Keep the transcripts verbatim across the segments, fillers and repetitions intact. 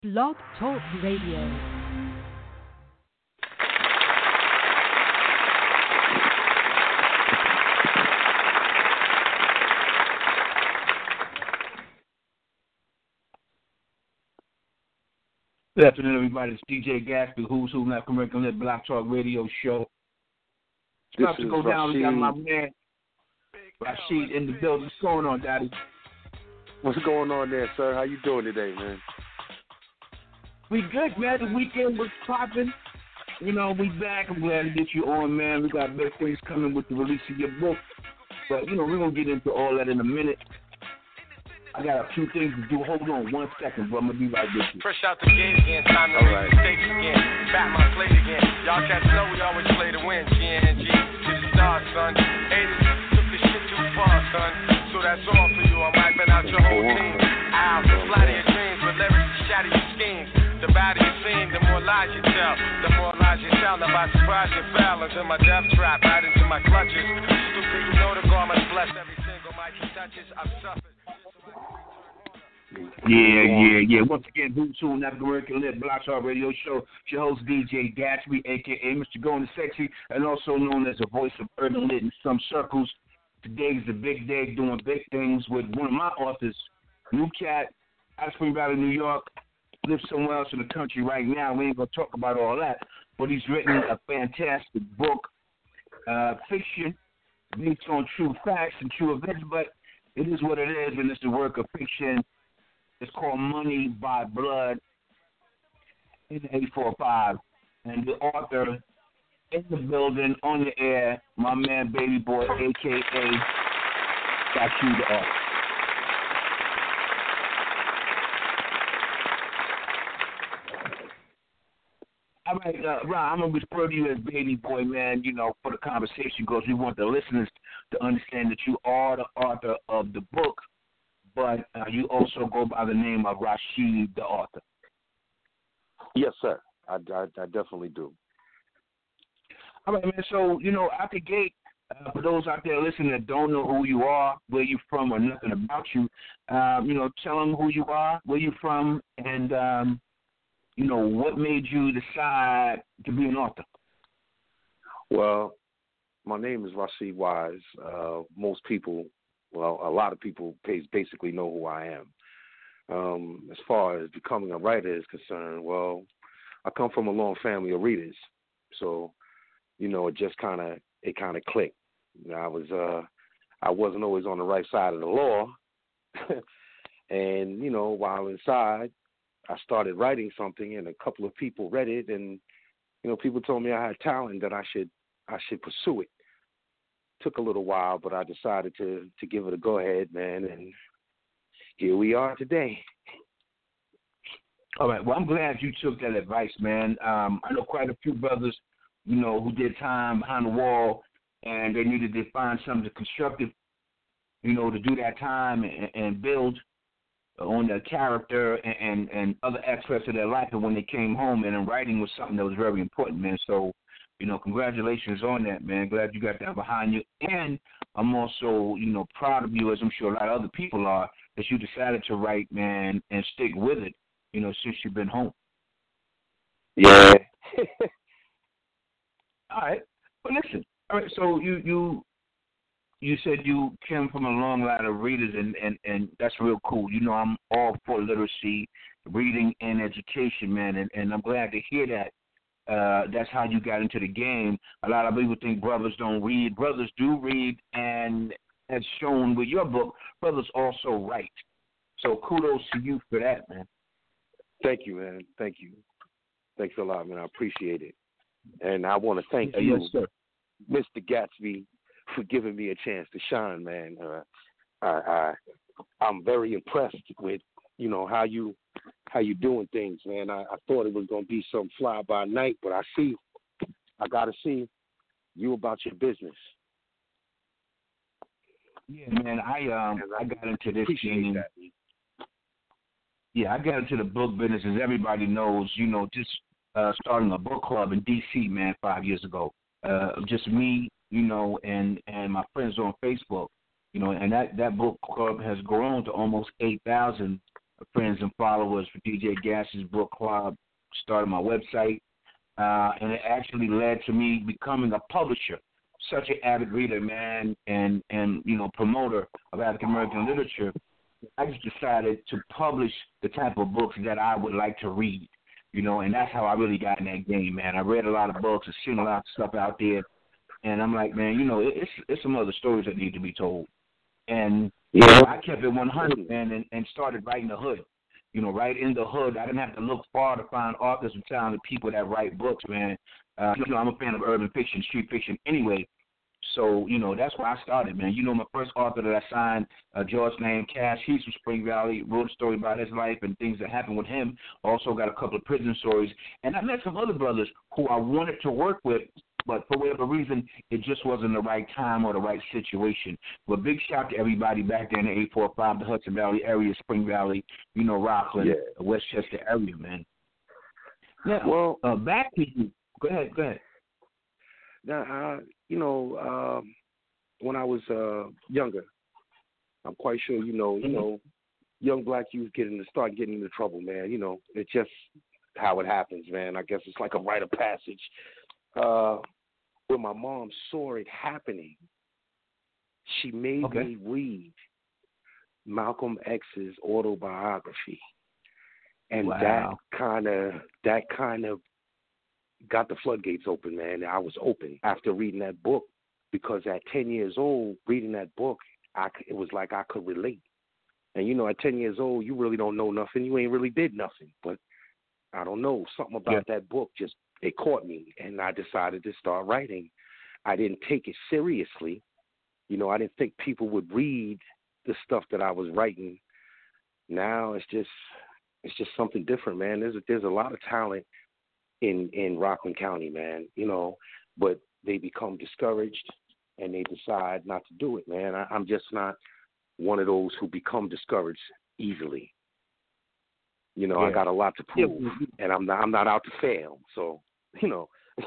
Blog Talk Radio. Good afternoon, everybody. It's D J Gatsby, Who's Who, African American Lit Block Talk Radio Show. It's This about to is go down. We got my Rashid. man Rashid in the building. What's going on, Daddy? What's going on there, sir? How you doing today, man? We good, man. The weekend was popping. You know, we back. I'm glad to get you on, man. We got big things coming with the release of your book. But, you know, we're going to get into all that in a minute. I got a few things to do. Hold on one second, bro. I'm going to be right with you. Fresh out the gate again, time to All raise right. the stakes again. Bat my plate again. Y'all cats know we always play to win. G N G to the stars, son. Haters took this shit too far, son. So that's all for you. I'm wiping out your whole team. I'll flatter your dreams with lyrics to shatter your schemes. The badder you seem, the more lies you tell. The more lies you tell, the by surprise you fell into my death trap, right into my clutches. Stupid, you know the garment's blessed. Every single mic he touches, I've suffered. Yeah, yeah, yeah. Once again, Who's Who, African American Lit Block Talk Radio Show. It's your host, D J Gatsby, a k a. Mister Going Sexy, and also known as the voice of urban lit in some circles. Today's the big day, doing big things with one of my authors, New Cat, out of Spring Valley, New York. Lives somewhere else in the country right now. We ain't going to talk about all that. But he's written a fantastic book, uh, fiction, based on true facts and true events. But it is what it is, and it's the work of fiction. It's called Money by Blood in eight four five. And the author in the building, on the air, my man Baby Boy, a k a. Got you the author. All right, uh, Ron, I'm going to refer to you as Baby Boy, man, you know, for the conversation because we want the listeners to understand that you are the author of the book, but uh, you also go by the name of Rashid, the author. Yes, sir. I, I, I definitely do. All right, man. So, you know, out the gate, uh, for those out there listening that don't know who you are, where you're from, or nothing about you, um, you know, tell them who you are, where you're from, and, um, you know, what made you decide to be an author? Well, my name is Rashid Wise. Uh, most people, well, a lot of people basically know who I am. Um, as far as becoming a writer is concerned, well, I come from a long family of readers, so you know it just kind of it kind of clicked. You know, I was uh, I wasn't always on the right side of the law, and you know while inside, I started writing something, and a couple of people read it, and you know people told me I had talent that I should I should pursue it. Took a little while, but I decided to to give it a go ahead, man, and here we are today. All right. Well, I'm glad you took that advice, man. Um, I know quite a few brothers, you know, who did time behind the wall, and they needed to find something constructive, you know, to do that time and, and build on their character and, and, and other aspects of their life. And when they came home, and then writing was something that was very important, man. So, you know, congratulations on that, man. Glad you got that behind you. And I'm also, you know, proud of you, as I'm sure a lot of other people are, that you decided to write, man, and stick with it, you know, since you've been home. Yeah. All right. But listen, all right, so you you you said you came from a long line of readers, and, and, and that's real cool. You know, I'm all for literacy, reading, and education, man, and, and I'm glad to hear that. Uh, that's how you got into the game. A lot of people think brothers don't read. Brothers do read, and as shown with your book, brothers also write. So kudos to you for that, man. Thank you, man. Thank you. Thanks a lot, man. I appreciate it. And I want to thank Yes, you, sir. Mister Gatsby, for giving me a chance to shine, man. Uh, I, I, I'm very impressed with, you know, how you how you doing things, man. I, I thought it was going to be some fly by night, but I see, I got to see you about your business. Yeah, man. I um I got into this Appreciate game. that. Yeah, I got into the book business, as everybody knows, you know, just uh, starting a book club in D C, man, five years ago. Uh, just me, you know, and, and my friends on Facebook, you know, and that, that book club has grown to almost eight thousand friends and followers for D J Gas's book club, started my website, uh, and it actually led to me becoming a publisher. Such an avid reader, man, and, and you know, promoter of African American literature. I just decided to publish the type of books that I would like to read, you know, and that's how I really got in that game, man. I read a lot of books, I've seen a lot of stuff out there, and I'm like, man, you know, it's it's some other stories that need to be told. And yeah. I kept it one hundred, man, and, and started writing the hood. You know, right in the hood. I didn't have to look far to find authors and talented people that write books, man. Uh, you know, I'm a fan of urban fiction, street fiction anyway. So, you know, that's where I started, man. You know, my first author that I signed, uh, George named Cash, he's from Spring Valley, wrote a story about his life and things that happened with him. Also got a couple of prison stories. And I met some other brothers who I wanted to work with, but for whatever reason, it just wasn't the right time or the right situation. But big shout to everybody back there in the eight four five, the Hudson Valley area, Spring Valley, you know, Rockland, yeah. Westchester area, man. Yeah, well, uh, back to you. Go ahead, go ahead. Now, uh, you know, um, when I was uh, younger, I'm quite sure you know, you mm-hmm. know, young black youth getting to start getting into trouble, man. You know, it's just how it happens, man. I guess it's like a rite of passage. Uh, when my mom saw it happening, she made okay. me read Malcolm X's autobiography, and wow. that kind of that kind of got the floodgates open, man. I was open after reading that book, because at ten years old, reading that book, I, it was like I could relate. And, you know, at ten years old, you really don't know nothing. You ain't really did nothing. But I don't know, something about yeah. that book just, it caught me, and I decided to start writing. I didn't take it seriously. You know, I didn't think people would read the stuff that I was writing. Now it's just, it's just something different, man. There's a, there's a lot of talent in, in Rockland County, man, you know, but they become discouraged and they decide not to do it, man. I, I'm just not one of those who become discouraged easily. You know, yeah. I got a lot to prove, yeah. and I'm not, I'm not out to fail. So, you know,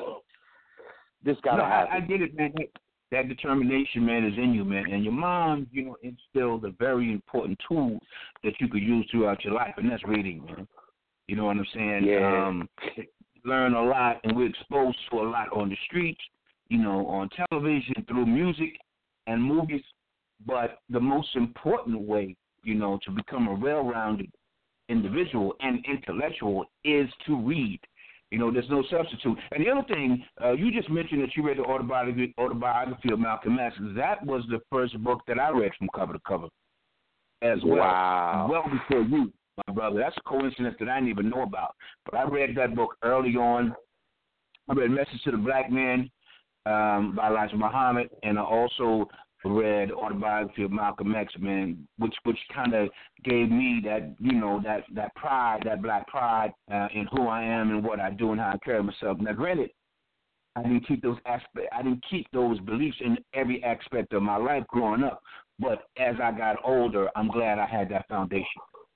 this got to no, happen. I, I get it, man. That determination, man, is in you, man. And your mom, you know, instilled a very important tool that you could use throughout your life, and that's reading, man. You know what I'm saying? Yeah. Um, learn a lot, and we're exposed to a lot on the streets, you know, on television, through music and movies. But the most important way, you know, to become a well-rounded individual and intellectual is to read. You know, there's no substitute. And the other thing, uh, you just mentioned that you read the autobiography, autobiography of Malcolm X. That was the first book that I read from cover to cover as well. Wow. Well before you, my brother. That's a coincidence that I didn't even know about. But I read that book early on. I read Message to the Black Man um, by Elijah Muhammad, and I also read Autobiography of Malcolm X, man, which which kind of gave me that, you know, that, that pride, that black pride uh, in who I am and what I do and how I carry myself. Now, granted, I didn't keep those aspect, I didn't keep those beliefs in every aspect of my life growing up, but as I got older, I'm glad I had that foundation.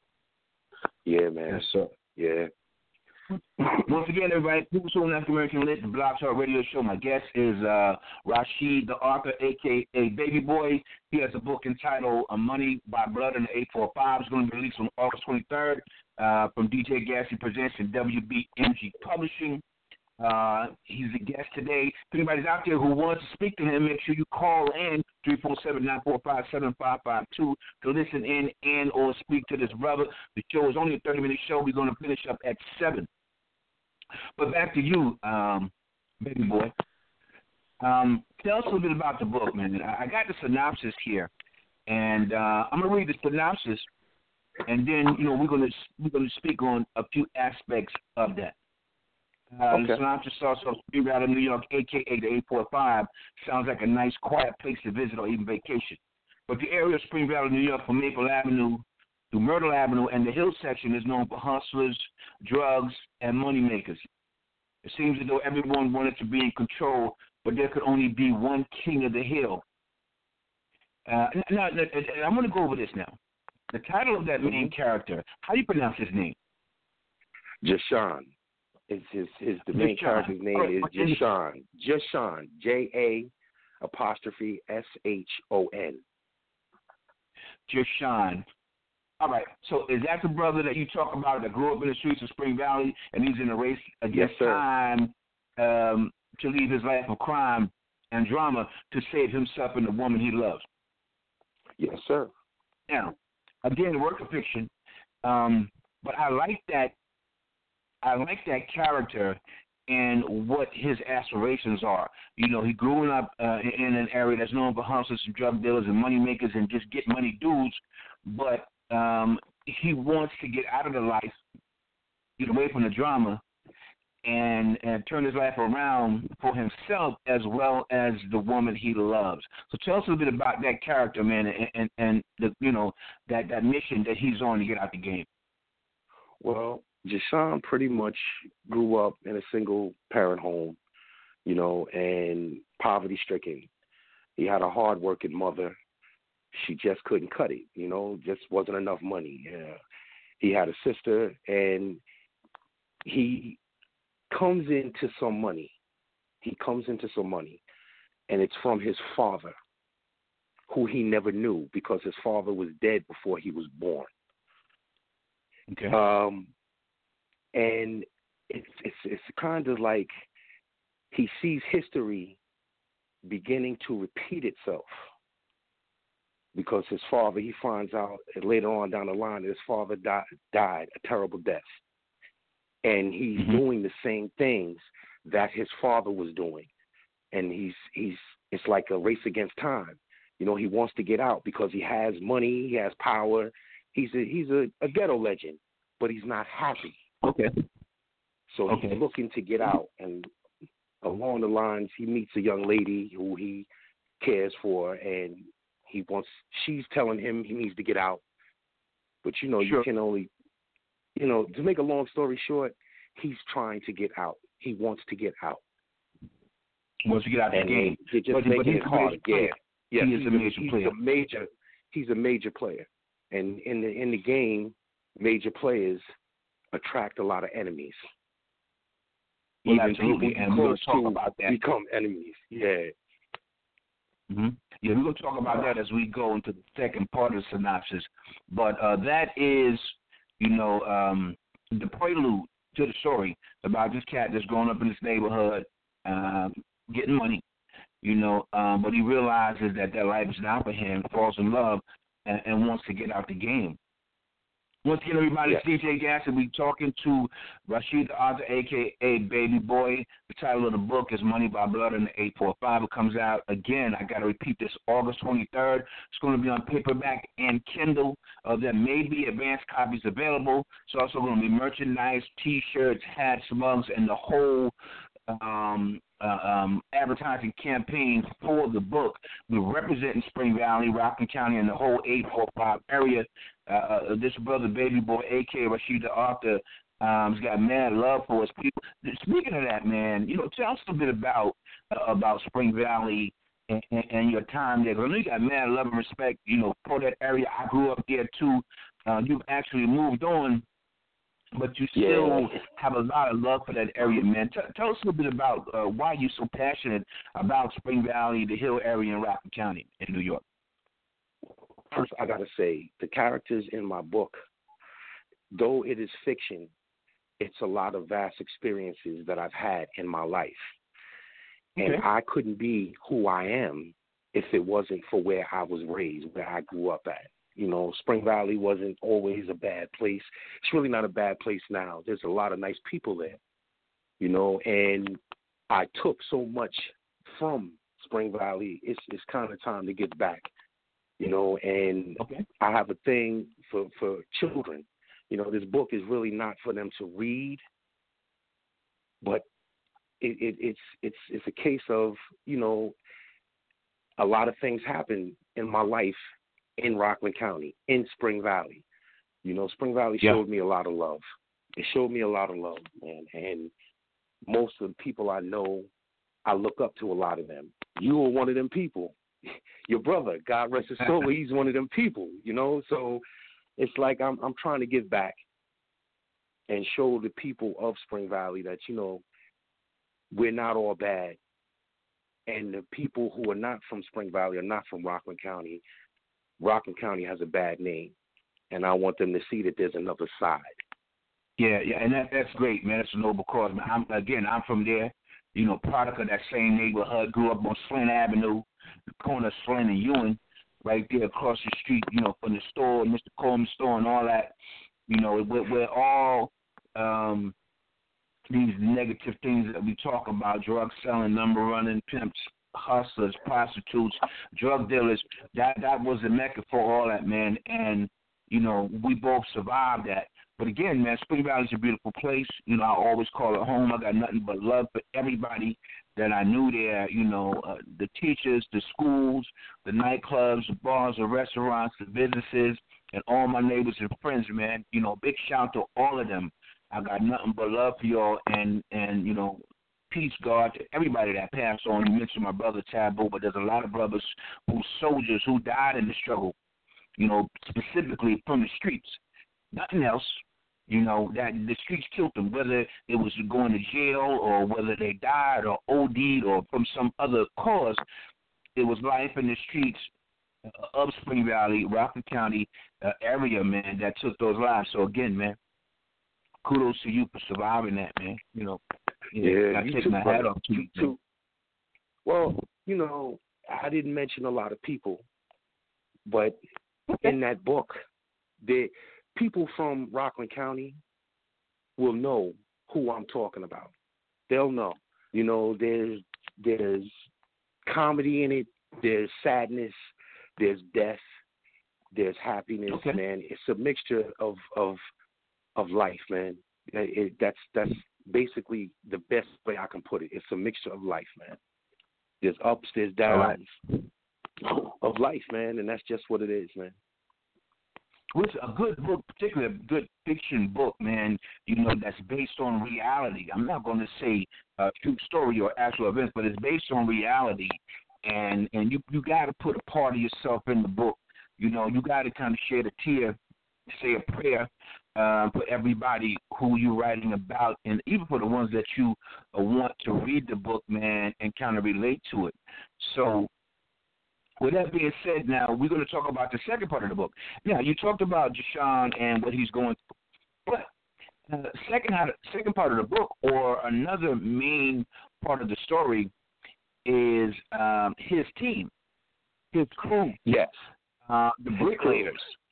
Yeah, man. Yes, sir. Yeah. Once again, everybody, People Soul African American Lit, the Blog Talk Radio Show. My guest is uh, Rashid, the author, a k a. Baby Boy. He has a book entitled Money by Blood in the eight four five. It's going to be released on August twenty-third uh, from D J Gassy Presents and W B M G Publishing. Uh, he's a guest today. If anybody's out there who wants to speak to him, make sure you call in three four seven, nine four five, seven five five two to listen in and or speak to this brother. The show is only a thirty-minute show. We're going to finish up at seven. But back to you, um, Baby Boy. Um, tell us a little bit about the book, man. I got the synopsis here, and uh, I'm gonna read the synopsis, and then you know we're gonna we're gonna speak on a few aspects of that. Uh, okay. The synopsis starts off: Spring Valley, New York, a k a the eight four five, sounds like a nice, quiet place to visit or even vacation. But the area of Spring Valley, New York, from Maple Avenue to Myrtle Avenue and the Hill section is known for hustlers, drugs, and moneymakers. It seems as though everyone wanted to be in control, but there could only be one king of the hill. Uh, now, now, I'm going to go over this now. The title of that main character, how do you pronounce his name? Jashawn. It's his, his the main Jashawn. character's name right. is Jashawn. Jashawn. J A apostrophe S H O N. Jashawn. All right. So is that the brother that you talk about that grew up in the streets of Spring Valley and he's in a race against yes, time um, to leave his life of crime and drama to save himself and the woman he loves? Yes, sir. Now, again, work of fiction, um, but I like that. I like that character and what his aspirations are. You know, he grew up uh, in an area that's known for hustlers and drug dealers and money makers and just get money dudes, but um, he wants to get out of the life, get away from the drama, and, and turn his life around for himself as well as the woman he loves. So tell us a little bit about that character, man, and, and, and the, you know, that, that mission that he's on to get out the game. Well, Jashawn pretty much grew up in a single-parent home, you know, and poverty-stricken. He had a hard-working mother. She just couldn't cut it, you know, just wasn't enough money. Yeah. He had a sister, and he comes into some money. He comes into some money, and it's from his father, who he never knew because his father was dead before he was born. Okay. Um, and it's it's it's kind of like he sees history beginning to repeat itself because his father, he finds out later on down the line that his father died, died a terrible death. And he's mm-hmm. doing the same things that his father was doing. And he's he's it's like a race against time. You know, he wants to get out because he has money, he has power. He's a he's a, a ghetto legend, but he's not happy. Okay. So okay. he's looking to get out, and along the lines, he meets a young lady who he cares for, and he wants. She's telling him he needs to get out, but you know, sure. you can only, you know, to make a long story short, he's trying to get out. He wants to get out. He wants to get out of the game. They're just but, making but he's it hard. Yeah, yeah, he is a major he's player. A major, he's a major player, and in the in the game, major players attract a lot of enemies. Well, Even absolutely, people and we're going close to talk to about that. become enemies. Yeah. Mm-hmm. Yeah, we're going to talk about that as we go into the second part of the synopsis. But uh, that is, you know, um, the prelude to the story about this cat that's growing up in this neighborhood, uh, getting money, you know, um, but he realizes that that life is not for him, falls in love, and, and wants to get out the game. Once again, everybody, yes. it's D J Gas, and we're talking to Rashid the Author, a k a. Baby Boy. The title of the book is Money by Blood in the eight four five. It comes out, again, I got to repeat this, August twenty-third. It's going to be on paperback and Kindle. Uh, there may be advanced copies available. It's also going to be merchandise, T-shirts, hats, mugs, and the whole um, uh, um, advertising campaign for the book. We're representing Spring Valley, Rockland County, and the whole eight four five area. Uh, this brother, Baby Boy, a k a. Rashid the Author, um, has got mad love for his people. Speaking of that, man, you know, tell us a bit about uh, about Spring Valley and, and, and your time there. I know you got mad love and respect, you know, for that area. I grew up there, too. Uh, you've actually moved on, but you still yeah. have a lot of love for that area, man. T- tell us a little bit about uh, why you're so passionate about Spring Valley, the Hill area in Rockland County in New York. First, I got to say, the characters in my book, though it is fiction, it's a lot of vast experiences that I've had in my life. Okay. And I couldn't be who I am if it wasn't for where I was raised, where I grew up at. You know, Spring Valley wasn't always a bad place. It's really not a bad place now. There's a lot of nice people there, you know, and I took so much from Spring Valley. It's, it's kind of time to get back. You know, and okay. I have a thing for, for children. You know, this book is really not for them to read, but it, it, it's it's it's a case of, you know, a lot of things happen in my life in Rockland County, in Spring Valley. You know, Spring Valley yeah. showed me a lot of love. It showed me a lot of love, man. And most of the people I know, I look up to a lot of them. You were one of them people. Your brother, God rest his soul, he's one of them people, you know. So it's like I'm I'm trying to give back and show the people of Spring Valley that, you know, we're not all bad. And the people who are not from Spring Valley are not from Rockland County. Rockland County has a bad name. and I want them to see that there's another side. Yeah, yeah, and that that's great, man. That's a noble cause. Man, I'm, again, I'm from there, you know, product of that same neighborhood. Grew up on Flint Avenue, the corner of Flint and Ewing, right there across the street, you know, from the store, Mister Coleman's store and all that. You know, we're, we're all um, these negative things that we talk about, drug selling, number running, pimps, hustlers, prostitutes, drug dealers. That that was the mecca for all that, man. And, you know, we both survived that. But again, man, Spring Valley is a beautiful place. You know, I always call it home. I got nothing but love for everybody that I knew there. You know, uh, the teachers, the schools, the nightclubs, the bars, the restaurants, the businesses, and all my neighbors and friends, man. You know, big shout to all of them. I got nothing but love for y'all, and, and you know, peace, God, to everybody that passed on. You mentioned my brother Taboo, but there's a lot of brothers who soldiers who died in the struggle, you know, specifically from the streets. Nothing else. You know, that the streets killed them, whether it was going to jail or whether they died or O D'd or from some other cause. It was life in the streets of Spring Valley, Rockland County uh, area, man, that took those lives. So, again, man, kudos to you for surviving that, man. You know, yeah, I you take too, my brother. hat off to you, too. Well, you know, I didn't mention a lot of people, but in that book, they – people from Rockland County will know who I'm talking about. They'll know. You know, there's there's comedy in it. There's sadness. There's death. There's happiness, okay. man. It's a mixture of of of life, man. It, it, that's that's basically the best way I can put it. It's a mixture of life, man. There's ups, there's downs right. of life, man, and that's just what it is, man. What's a good book, particularly a good fiction book, man, you know, that's based on reality. I'm not going to say a true story or actual events, but it's based on reality. And and you, you got to put a part of yourself in the book. You know, you got to kind of shed a tear, say a prayer uh, for everybody who you're writing about, and even for the ones that you uh, want to read the book, man, and kind of relate to it. So, with that being said, now we're going to talk about the second part of the book. Now, you talked about Deshaun and what he's going through. But uh, second, second part of the book, or another main part of the story, is um, his team, his crew. Yes. Uh, the Bricklayers.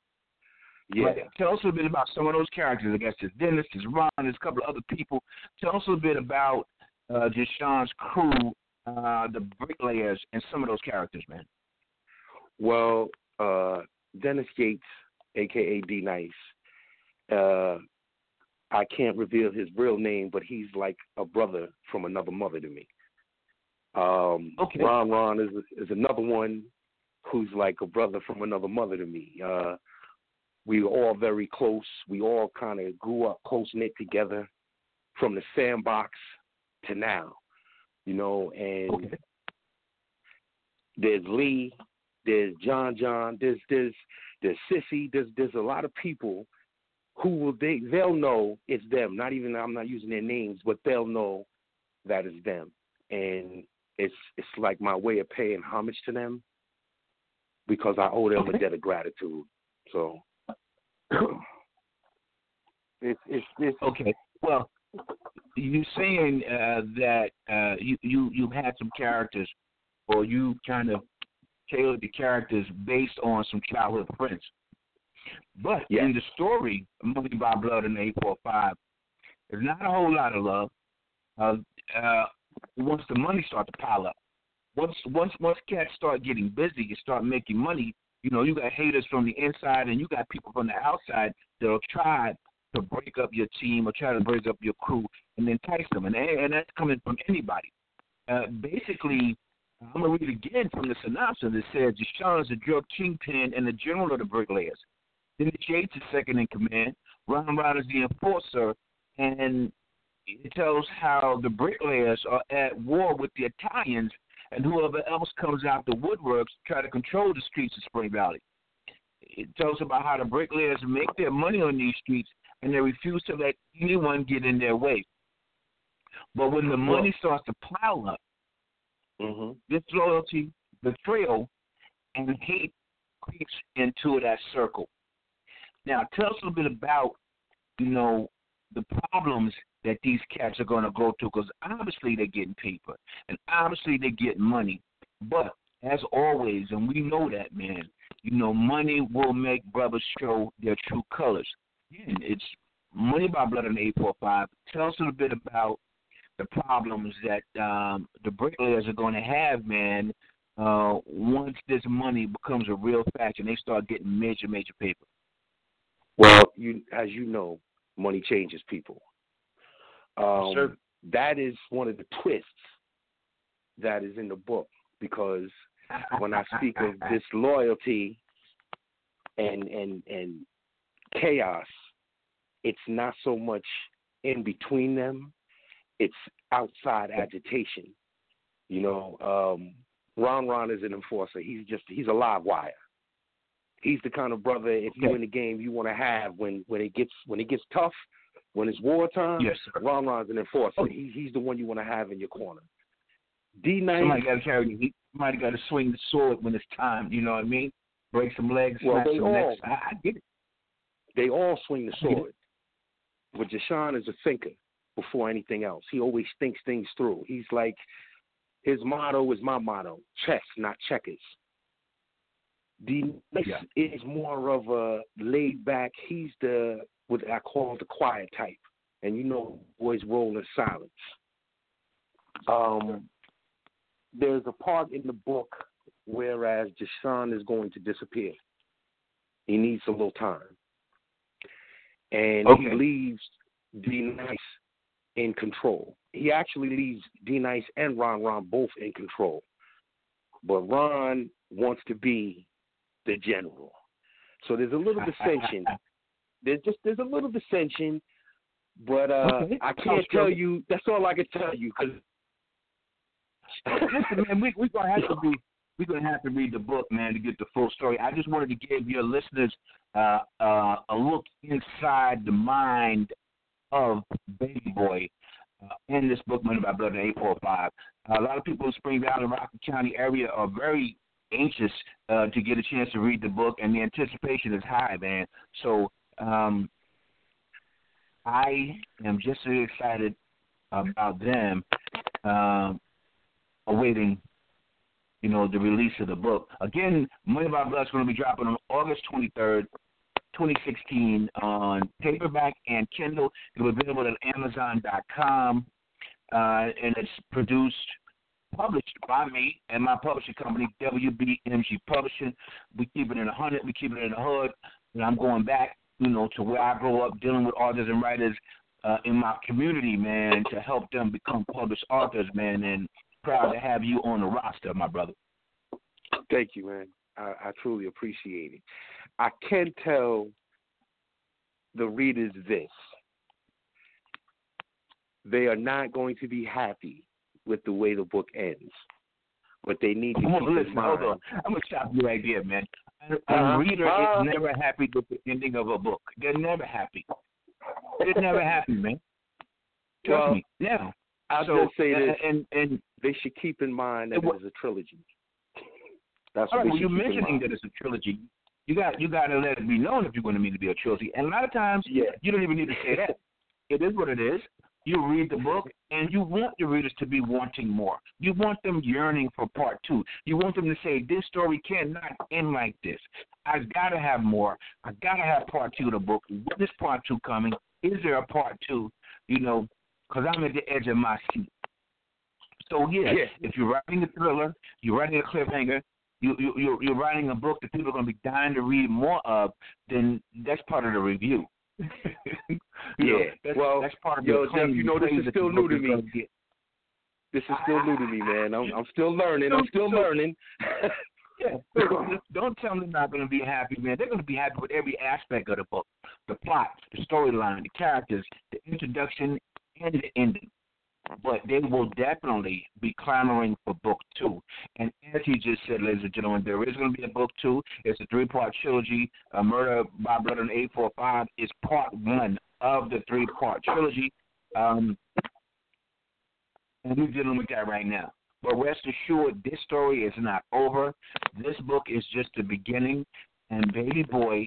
Yeah. Right. Tell us a little bit about some of those characters. I guess there's Dennis, there's Ron, there's a couple of other people. Tell us a little bit about uh, Deshaun's crew, uh, the Bricklayers, and some of those characters, man. Well, uh, Dennis Yates, a k a. D Nice, uh, I can't reveal his real name, but he's like a brother from another mother to me. Um, okay. Ron Ron is is another one who's like a brother from another mother to me. Uh, we were all very close. We all kind of grew up close-knit together from the sandbox to now, you know, and okay. there's Lee. There's John John, there's there's there's Sissy, there's there's a lot of people who will they they'll know it's them. Not even I'm not using their names, but they'll know that it's them. And it's it's like my way of paying homage to them because I owe them okay. a debt of gratitude. So it's it's it's okay. Well, you're saying uh, that uh, you you you had some characters, or you kind of tailored the characters based on some childhood friends. But yes. in the story, Money by Blood and eight four five, there's not a whole lot of love. Uh, uh, once the money starts to pile up, once once once cats start getting busy and start making money, you know, you got haters from the inside and you got people from the outside that'll try to break up your team or try to break up your crew and entice them. And, and that's coming from anybody. Uh, basically, I'm going to read again from the synopsis. It says, Deshaun is the drug kingpin and the general of the Bricklayers. Dennis Yates is second in command. Ron Ron is the enforcer. And it tells how the Bricklayers are at war with the Italians and whoever else comes out the woodworks to try to control the streets of Spring Valley. It tells about how the Bricklayers make their money on these streets and they refuse to let anyone get in their way. But when the money starts to pile up, mm-hmm. disloyalty, betrayal, and hate creeps into that circle. Now, tell us a little bit about, you know, the problems that these cats are going to go through, because obviously they're getting paper, and obviously they're getting money. But as always, and we know that, man, you know, money will make brothers show their true colors. Again, it's Money by Blood on eight four five. Tell us a little bit about the problems that um, the bricklayers are going to have, man, uh, once this money becomes a real fact and they start getting major, major paper. Well, you, as you know, money changes people. Um, sure. That is one of the twists that is in the book, because when I speak of disloyalty and and and chaos, it's not so much in between them, it's outside agitation. You know, um, Ron Ron is an enforcer. He's just he's a live wire. He's the kind of brother, if you're in the game, you want to have when, when it gets when it gets tough, when it's wartime. Yes, sir. Ron Ron's an enforcer. Oh. He, he's the one you want to have in your corner. D Nice. Somebody got to carry. He somebody got to swing the sword when it's time. You know what I mean? Break some legs, well, snap they some all, necks. I, I get it. They all swing the sword. But Jashawn is a thinker before anything else. He always thinks things through. He's like, his motto is my motto: chess, not checkers. D Nice yeah. is more of a laid back. He's the what I call the quiet type, and you know, boys roll in silence. Um, there's a part in the book whereas Jashawn is going to disappear. He needs a little time, and okay. he leaves D Nice in control. He actually leaves D Nice and Ron Ron both in control, but Ron wants to be the general. So there's a little dissension. There's just there's a little dissension, but uh, okay. I can't Sounds tell good. you. That's all I can tell you. Cause listen, man, we we're gonna have to be we're gonna have to read the book, man, to get the full story. I just wanted to give your listeners uh, uh, a look inside the mind of Baby Boy uh, in this book, Money by Blood on eight four five. Uh, a lot of people in Spring Valley, Rockland County area are very anxious uh, to get a chance to read the book, and the anticipation is high, man. So um, I am just so excited about them um, awaiting, you know, the release of the book. Again, Money by Blood is going to be dropping on August twenty-third, twenty sixteen on paperback and Kindle. It'll be available at Amazon dot com, uh, and it's produced published by me and my publishing company, W B M G Publishing. We keep it in the hundred, we keep it in the hood, and I'm going back, you know, to where I grew up dealing with authors and writers uh, in my community, man, to help them become published authors, man, and proud to have you on the roster, my brother. Thank you, man. I, I truly appreciate it. I can tell the readers this. They are not going to be happy with the way the book ends, but they need to Hold keep on, in listen, mind. hold on. I'm going to stop you right there, man. A Uh-huh. reader Uh-huh. is never happy with the ending of a book. They're never happy. They're never happy, man. Trust Well, me. Now, I'll so, just say this. And, and They should keep in mind that It wa- it is a trilogy. That's all what right, well, they you're should keep in mentioning mind. that it's a trilogy. You got you got to let it be known if you're going to mean to be a trilogy. And a lot of times, Yeah. you don't even need to say that. It is what it is. You read the book, and you want the readers to be wanting more. You want them yearning for part two. You want them to say, this story cannot end like this. I've got to have more. I've got to have part two of the book. When is part two coming? Is there a part two? You know, because I'm at the edge of my seat. So, yeah, Yeah. if you're writing a thriller, you're writing a cliffhanger, you, you, you're, you're writing a book that people are going to be dying to read more of, then that's part of the review. you know, Yeah. that's, Well, that's part of yo, the claim Jeff, you know, this praise is that the still new book to is me. gonna get. This is still new to me, man. I'm, I'm still learning. I'm still learning. Yeah, so don't tell them they're not going to be happy, man. They're going to be happy with every aspect of the book: the plot, the storyline, the characters, the introduction, and the ending. But they will definitely be clamoring for book two. And as he just said, ladies and gentlemen, there is going to be a book two. It's a three-part trilogy. Uh, Murder by Blood on eight four five is part one of the three-part trilogy. Um, and we're dealing with that right now. But rest assured, this story is not over. This book is just the beginning. And Baby Boy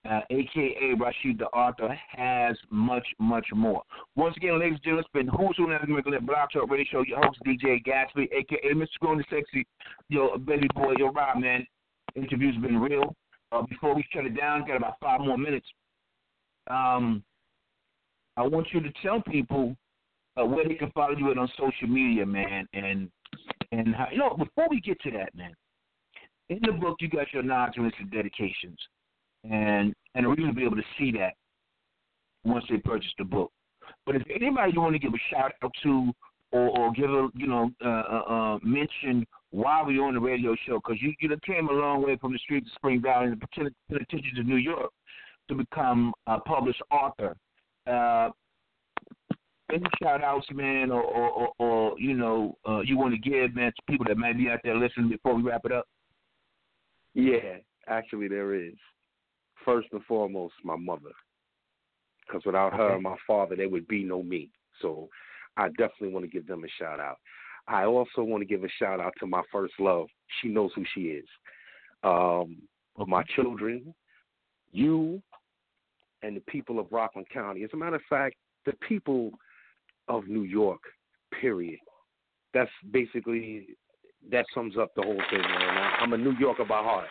uh, a k a. Rashid the Author, has much, much more. Once again, ladies and gentlemen, it's been Who's Who Never American Lit Blog Talk Radio Show. Your host, D J Gatsby, a k a. Mister Grown and Sexy, yo, baby boy, yo, Rob, man. Interview's been real. Uh, before we shut it down, got about five more minutes. Um, I want you to tell people uh, where they can follow you on social media, man, and and how, you know, before we get to that, man, in the book you got your acknowledgments and dedications, and and we're going to be able to see that once they purchase the book. But if anybody you want to give a shout out to, or, or give a you know uh, uh, uh, mention why we're on the radio show, because you you came a long way from the streets of Spring Valley and the penitentiaries of New York to become a published author. Uh, any shout outs, man, or, or, or, or you know, uh, you want to give, man, to people that might be out there listening before we wrap it up? Yeah, actually there is. First and foremost, my mother. Because without her and my father, there would be no me. So I definitely want to give them a shout out. I also want to give a shout out to my first love. She knows who she is. Um, my children, you, and the people of Rockland County. As a matter of fact, the people of New York, period. That's basically, that sums up the whole thing, man. I'm a New Yorker by heart.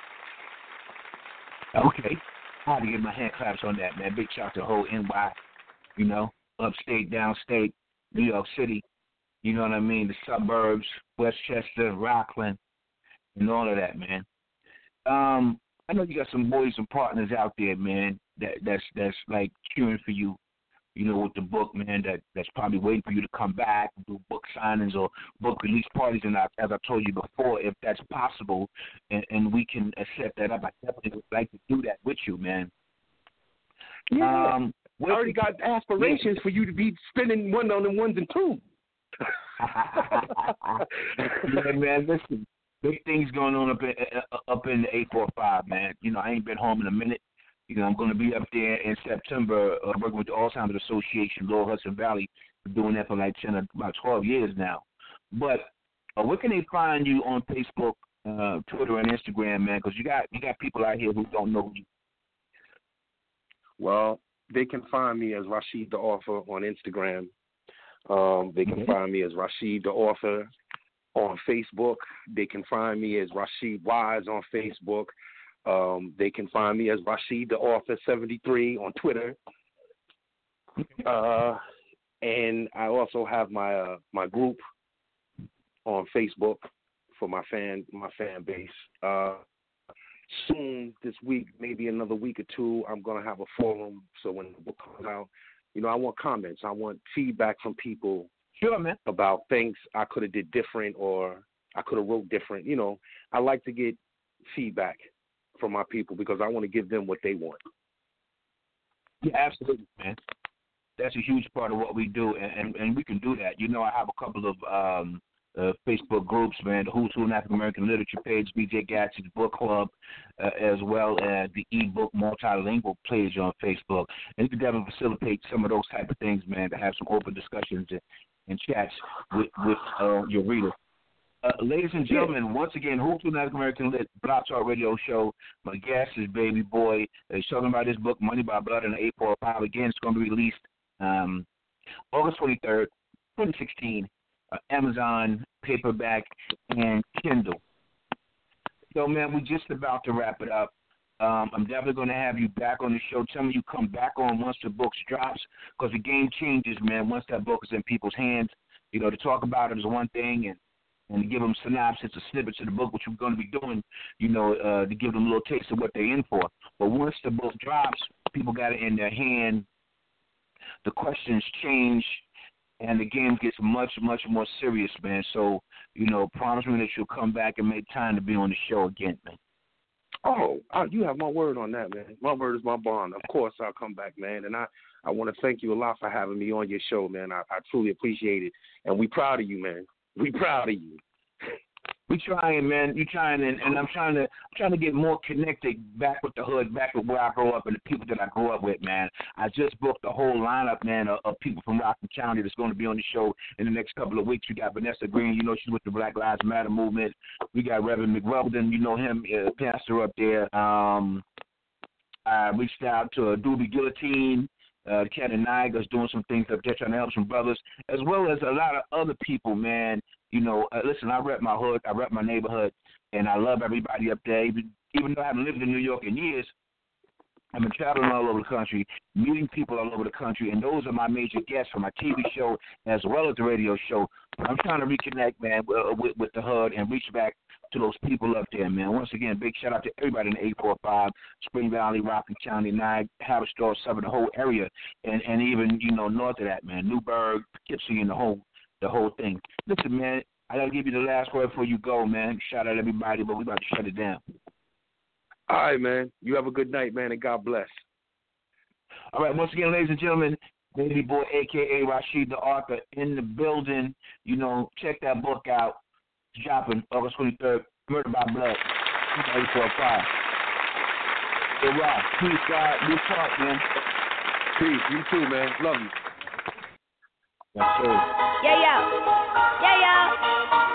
Okay. I had to give my hand claps on that, man. Big shout out to the whole N Y, you know, upstate, downstate, New York City, you know what I mean, the suburbs, Westchester, Rockland, and all of that, man. Um, I know you got some boys and partners out there, man, that that's that's like cheering for you, you know, with the book, man, that, that's probably waiting for you to come back, do book signings or book release parties. And I, as I told you before, if that's possible and, and we can set that up, I definitely would like to do that with you, man. Yeah, um, I already got aspirations yeah. for you to be spending one on the ones and two. Yeah, man, listen. Big things going on up in uh, up in the eight four five, man. You know, I ain't been home in a minute. You know, I'm going to be up there in September uh, working with the Alzheimer's Association, Lower Hudson Valley, doing that for like ten or about twelve years now. But uh, where can they find you on Facebook, uh, Twitter, and Instagram, man? Because you got you got people out here who don't know you. Well, they can find me as Rashid the Author on Instagram. Um, they can mm-hmm. find me as Rashid the Author on Facebook. They can find me as Rashid Wise on Facebook. Um, they can find me as Rashid the Author seventy-three on Twitter. Uh, and I also have my uh, my group on Facebook for my fan my fan base. Uh, soon this week, maybe another week or two, I'm gonna have a forum. So when the book comes out, you know, I want comments. I want feedback from people. Sure, man. About things I could have did different or I could have wrote different. You know, I like to get feedback from my people because I want to give them what they want. Yeah, absolutely, man. That's a huge part of what we do, and, and, and we can do that. You know, I have a couple of um, uh, Facebook groups, man, the Who's Who in African American Literature page, B J Gatsby's Book Club, uh, as well as the ebook multilingual page on Facebook. And you can definitely facilitate some of those type of things, man, to have some open discussions and, and chats with, with uh, your reader. Uh, ladies and gentlemen, once again, Who's Who in African American Lit Blog Talk Radio Show. My guest is Baby Boy. He's talking about his book, Money by Blood and the eight four five. Again, it's going to be released um, August twenty-third, twenty sixteen, uh, Amazon, paperback, and Kindle. So, man, we're just about to wrap it up. Um, I'm definitely going to have you back on the show. Tell me you come back on once the book drops, because the game changes, man, once that book is in people's hands. You know, to talk about it is one thing, and, and to give them synopsis or snippets of the book, which we're going to be doing, you know, uh, to give them a little taste of what they're in for. But once the book drops, people got it in their hand. The questions change, and the game gets much, much more serious, man. So, you know, promise me that you'll come back and make time to be on the show again, man. Oh, uh, you have my word on that, man. My word is my bond. Of course I'll come back, man. And I, I want to thank you a lot for having me on your show, man. I, I truly appreciate it. And we proud of you, man. We proud of you. We trying, man. You trying, and, and I'm trying to I'm trying to get more connected back with the hood, back with where I grew up and the people that I grew up with, man. I just booked a whole lineup, man, of, of people from Rockland County that's going to be on the show in the next couple of weeks. We got Vanessa Green, you know, she's with the Black Lives Matter movement. We got Reverend McWeldon, you know him, uh, pastor up there. Um, I reached out to uh, Doobie Guillotine, uh, Cat and Niagara's doing some things up there trying to help some brothers, as well as a lot of other people, man. You know, uh, listen, I rep my hood, I rep my neighborhood, and I love everybody up there. Even, even though I haven't lived in New York in years, I've been traveling all over the country, meeting people all over the country, and those are my major guests for my T V show as well as the radio show. I'm trying to reconnect, man, uh, with, with the hood and reach back to those people up there, man. Once again, big shout out to everybody in the eight four five, Spring Valley, Rockland County, Niagara, Haverstraw, Southern, the whole area, and, and even, you know, north of that, man, Newburgh, Poughkeepsie, and the whole, the whole thing. Listen, man, I got to give you the last word before you go, man. Shout out everybody, but we about to shut it down. All right, man. You have a good night, man, and God bless. All right, once again, ladies and gentlemen, Baby Boy, a k a. Rashid the Author, in the building. You know, check that book out. It's dropping August twenty-third, Murder by Blood, eight four five. Hey, Rob, peace, God. Good talk, man. Peace. You too, man. Love you. Yes, sir. Yeah, yeah. Yeah, yeah.